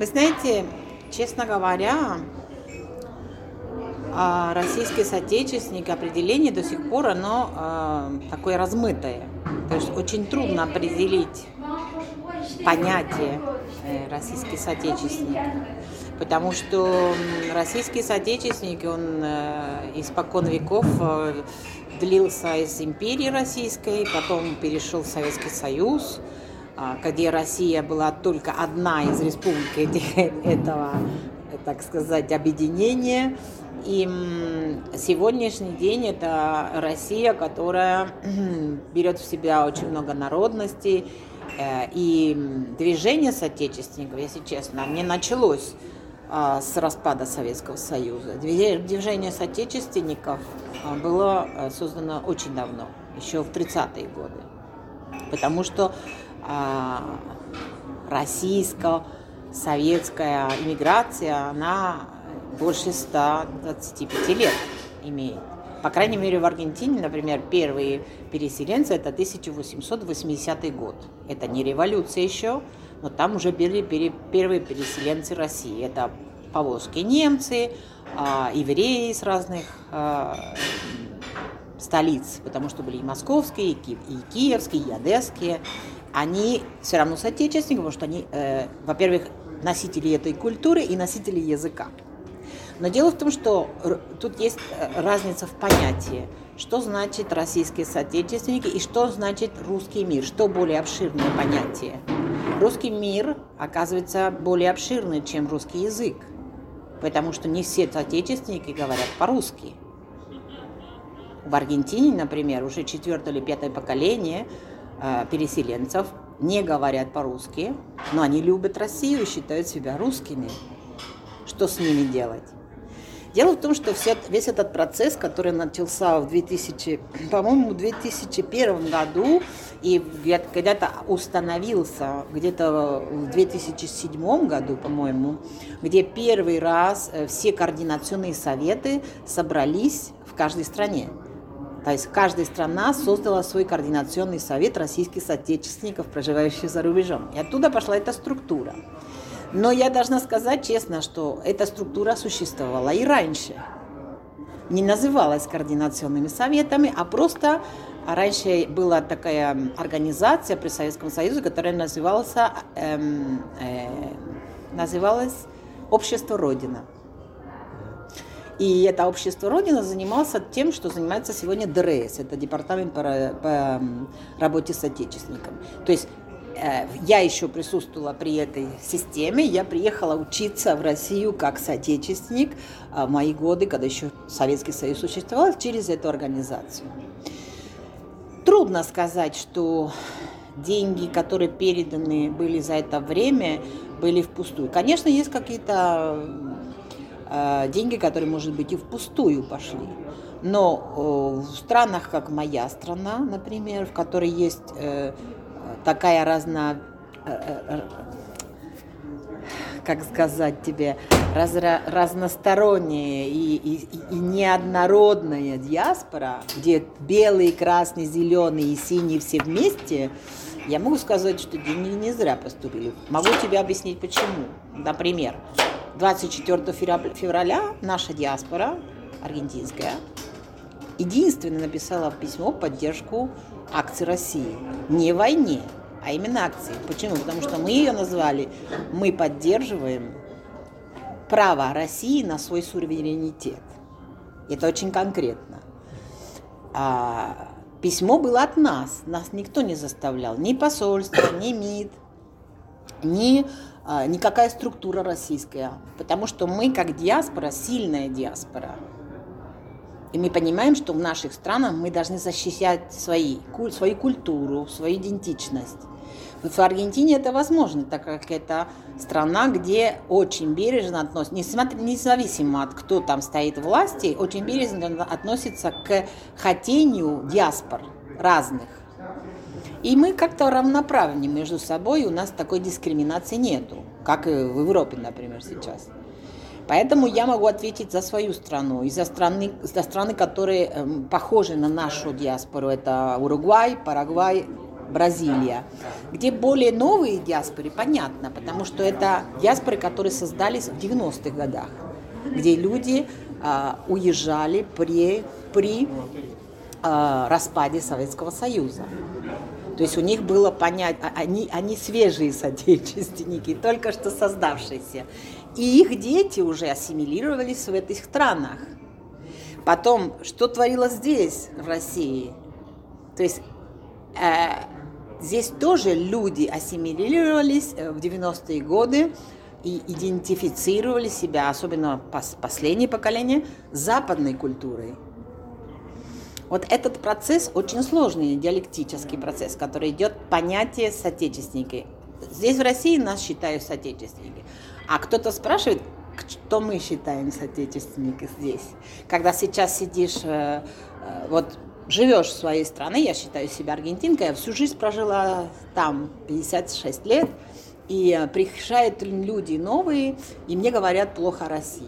Вы знаете, честно говоря, российский соотечественник определение до сих пор оно такое размытое. То есть очень трудно определить понятие российский соотечественник. Потому что российский соотечественник, он испокон веков длился из империи российской, потом перешел в Советский Союз, где Россия была только одна из республик этого, так сказать, объединения. И сегодняшний день это Россия, которая берет в себя очень много народностей. И движение соотечественников, если честно, не началось с распада Советского Союза. Движение соотечественников было создано очень давно, еще в 30-е годы. Потому что российско-советская иммиграция, она больше 125 лет имеет. По крайней мере, в Аргентине, например, первые переселенцы – это 1880 год. Это не революция еще, но там уже были первые переселенцы России. Это поволжские немцы, евреи из разных столиц, потому что были и московские, и киевские, и одесские. Они все равно соотечественники, потому что они, во-первых, носители этой культуры и носители языка. Но дело в том, что тут есть разница в понятии, что значит российские соотечественники и что значит русский мир, что более обширное понятие. Русский мир, оказывается, более обширный, чем русский язык, потому что не все соотечественники говорят по-русски. В Аргентине, например, уже 4-е или 5-е поколение переселенцев не говорят по-русски, но они любят Россию и считают себя русскими. Что с ними делать? Дело в том, что весь этот процесс, который начался в 2001 году и когда-то установился где-то в 2007 году, по-моему, где первый раз все координационные советы собрались в каждой стране. То есть каждая страна создала свой координационный совет российских соотечественников, проживающих за рубежом. И оттуда пошла эта структура. Но я должна сказать честно, что эта структура существовала и раньше. Не называлась координационными советами, а просто раньше была такая организация при Советском Союзе, которая называлась «Общество Родина». И это «Общество Родина» занималось тем, что занимается сегодня ДРС, это Департамент по работе с отечественниками. То есть я еще присутствовала при этой системе, я приехала учиться в Россию как соотечественник в мои годы, когда еще Советский Союз существовал, через эту организацию. Трудно сказать, что деньги, которые переданы были за это время, были впустую. Конечно, есть какие-то деньги, которые, может быть, и впустую пошли. Но в странах, как моя страна, например, в которой есть такая разносторонняя и неоднородная диаспора, где белый, красный, зеленый и синий все вместе, я могу сказать, что деньги не зря поступили. Могу тебе объяснить, почему. Например, 24 февраля наша диаспора аргентинская единственная написала письмо в поддержку акций России. Не войне, а именно акции. Почему? Потому что мы ее назвали «Мы поддерживаем право России на свой суверенитет». Это очень конкретно. Письмо было от нас. Нас никто не заставлял. Ни посольство, ни МИД, никакая структура российская. Потому что мы, как диаспора, сильная диаспора. И мы понимаем, что в наших странах мы должны защищать свою культуру, свою идентичность. В Аргентине это возможно, так как это страна, где очень бережно относятся, независимо от кто там стоит в власти, очень бережно относятся к хотению диаспор разных. И мы как-то равноправны между собой, у нас такой дискриминации нету, как и в Европе, например, сейчас. Поэтому я могу ответить за свою страну и за страны, которые похожи на нашу диаспору. Это Уругвай, Парагвай, Бразилия, где более новые диаспоры, понятно, потому что это диаспоры, которые создались в 90-х годах, где люди уезжали при распаде Советского Союза. То есть у них было понять, они свежие соотечественники, только что создавшиеся. И их дети уже ассимилировались в этих странах. Потом, что творилось здесь, в России? То есть здесь тоже люди ассимилировались в 90-е годы и идентифицировали себя, особенно последнее поколение, с западной культурой. Вот этот процесс очень сложный, диалектический процесс, который идет понятие соотечественники. Здесь в России нас считают соотечественники. А кто-то спрашивает, что мы считаем соотечественники здесь. Когда сейчас сидишь, вот живешь в своей стране, я считаю себя аргентинкой, я всю жизнь прожила там 56 лет, и приезжают люди новые, и мне говорят плохо о России.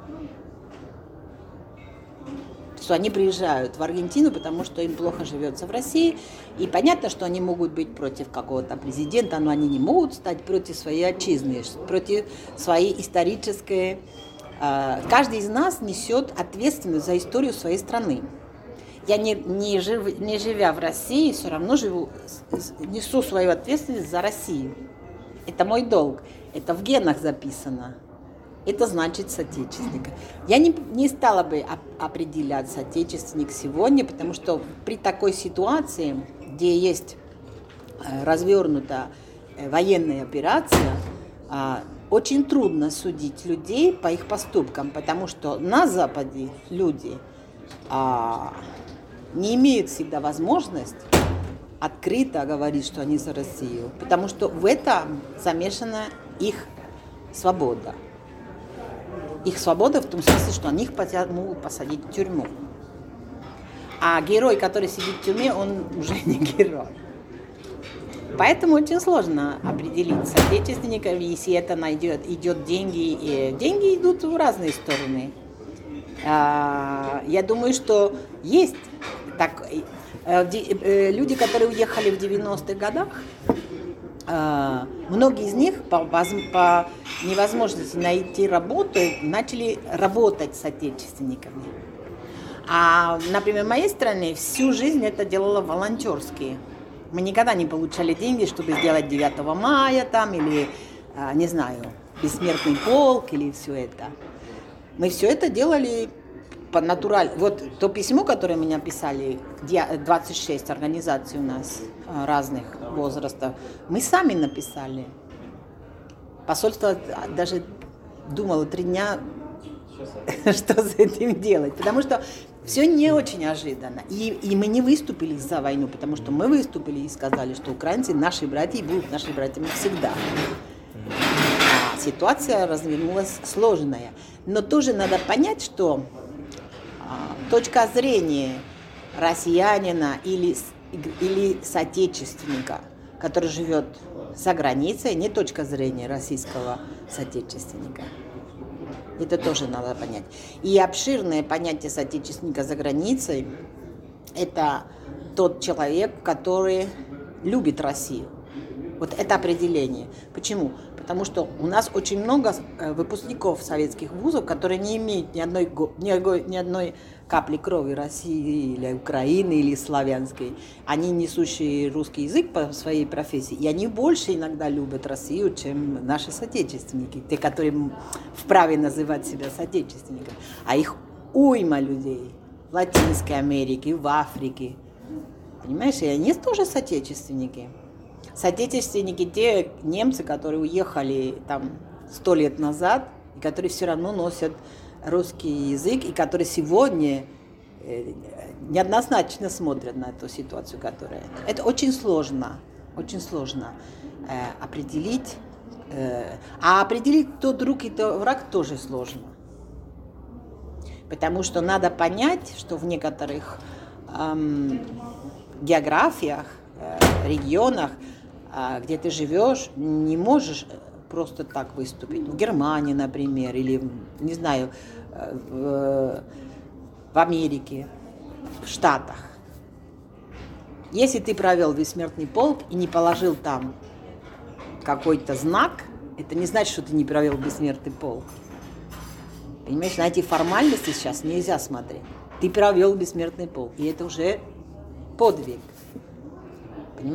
Что они приезжают в Аргентину, потому что им плохо живется в России. И понятно, что они могут быть против какого-то президента, но они не могут стать против своей отчизны, против своей исторической... Каждый из нас несет ответственность за историю своей страны. Я, не живя в России, все равно несу свою ответственность за Россию. Это мой долг. Это в генах записано. Это значит соотечественник. Я не стала бы определять соотечественник сегодня, потому что при такой ситуации, где есть развернута военная операция, очень трудно судить людей по их поступкам, потому что на Западе люди не имеют всегда возможность открыто говорить, что они за Россию, потому что в этом замешана их свобода. Их свобода в том смысле, что они их могут посадить в тюрьму. А герой, который сидит в тюрьме, он уже не герой. Поэтому очень сложно определить соотечественников, если это идет деньги. И деньги идут в разные стороны. Я думаю, что есть люди, которые уехали в 90-х годах, многие из них по невозможности найти работу начали работать с соотечественниками. Например, в моей стране всю жизнь это делала волонтерски. Мы никогда не получали деньги, чтобы сделать 9 мая там, или, не знаю, бессмертный полк или все это. Мы все это делали по натурально. Вот то письмо, которое меня писали, 26 организаций у нас разных возрастов, мы сами написали. Посольство даже думало 3 дня, что с этим делать, потому что все не очень ожиданно. И мы не выступили за войну, потому что мы выступили и сказали, что украинцы наши братья и будут нашими братьями всегда. Ситуация развернулась сложная. Но тоже надо понять, что точка зрения россиянина или соотечественника, который живет за границей, не точка зрения российского соотечественника. Это тоже надо понять. И обширное понятие соотечественника за границей – это тот человек, который любит Россию. Вот это определение. Почему? Потому что у нас очень много выпускников советских вузов, которые не имеют ни одной капли крови России или Украины или славянской. Они несущие русский язык по своей профессии, и они больше иногда любят Россию, чем наши соотечественники, те, которые вправе называть себя соотечественниками. А их уйма людей в Латинской Америке, в Африке. Понимаешь, и они тоже соотечественники. Соотечественники те немцы, которые уехали там 100 лет назад, и которые все равно носят русский язык, и которые сегодня неоднозначно смотрят на эту ситуацию, которая... Это очень сложно определить. А определить, кто друг и кто враг, тоже сложно. Потому что надо понять, что в некоторых географиях, регионах, где ты живешь, не можешь просто так выступить. В Германии, например, или, не знаю, в Америке, в Штатах. Если ты провел бессмертный полк и не положил там какой-то знак, это не значит, что ты не провел бессмертный полк. Понимаешь, на эти формальности сейчас нельзя смотреть. Ты провел бессмертный полк, и это уже подвиг.